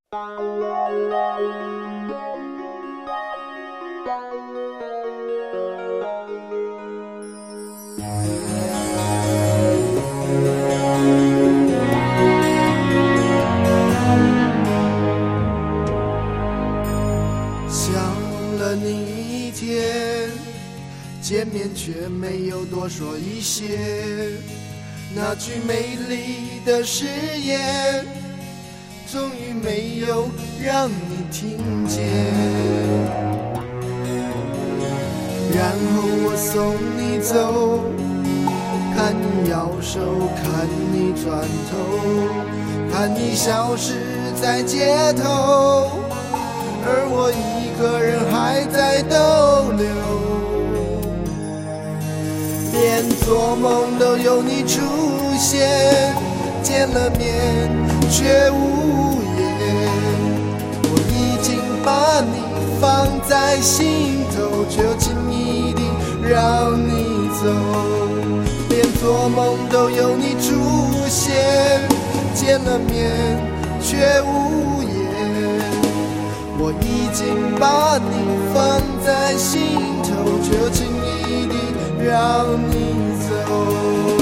想了你一天，见面却没有多说一些，那句美丽的誓言，终于没有让你听见。然后我送你走，看你摇手，看你转头，看你消失在街头，而我一个人还在逗留，连做梦都有你出现，见了面却无言。我已经把你放在心头，却又轻易地让你走，连做梦都有你出现，见了面却无言。我已经把你放在心头，却又轻易地让你走。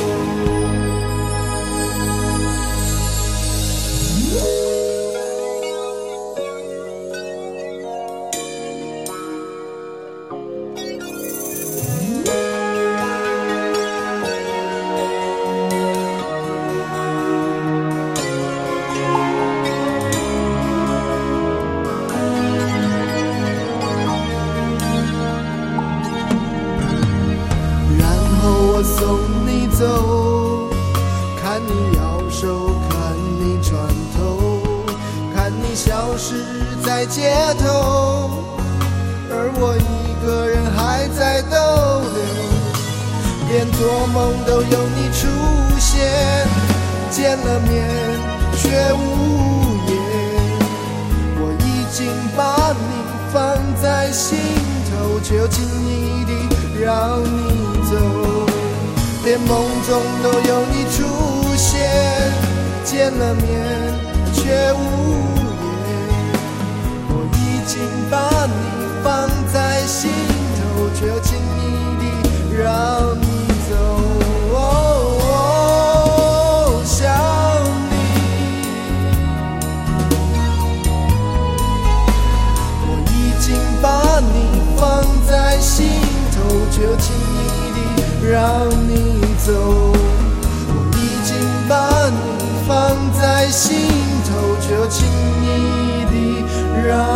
我送你走，看你摇手，看你转头，看你消失在街头，而我一个人还在逗留，连做梦都有你出现，见了面却无言。我已经把你放在心头，却又轻易地让你走，连梦中都有你出现，见了面却无言。我已经把你放在心头，却又轻易地让你走。想你，我已经把你放在心头，却又轻易地让你走，我已经把你放在心头，却又轻易地让